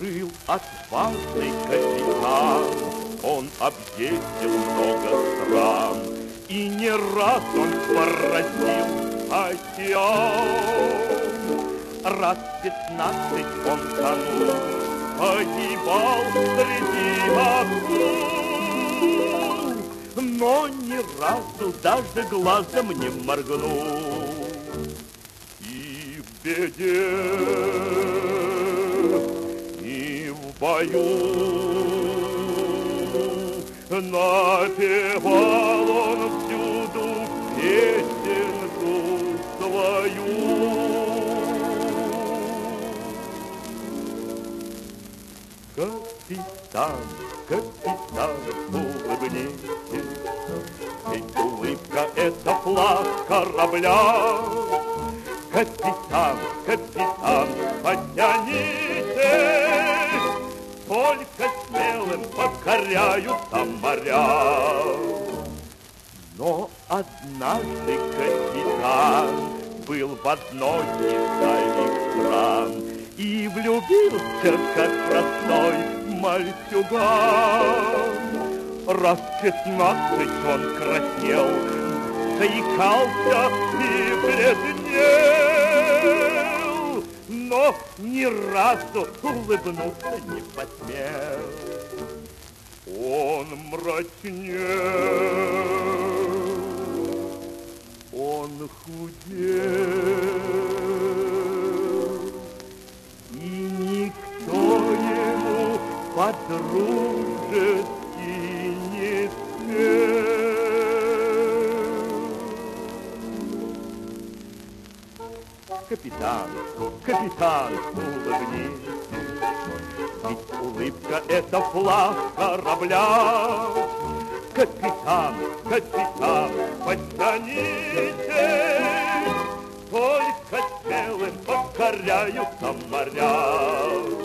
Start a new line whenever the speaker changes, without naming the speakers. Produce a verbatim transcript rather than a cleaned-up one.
Был отважный капитан, он объездил много стран, и не раз он поразил океан. Раз пятнадцать он тонул, погибал среди акул, но ни разу даже глазом не моргнул. И в беде, и в бою напевал он всюду песенку свою. Капитан, капитан, улыбнитесь, ведь улыбка — это флаг корабля. Капитан, капитан, потянитесь, только смелым покоряются моря. Но однажды капитан был в одной из дальних стран и влюбился, как простой мальчуган. Раз пятнадцать он краснел, заикался и бледнел, но ни разу улыбнуться не посмел. Он мрачнел, он худел, и никто ему по-дружески не смел. Капитан, капитан, улыбнитесь, ведь улыбка — это флаг корабля. Капитан, капитан, потянитесь, только смелым покоряются моря.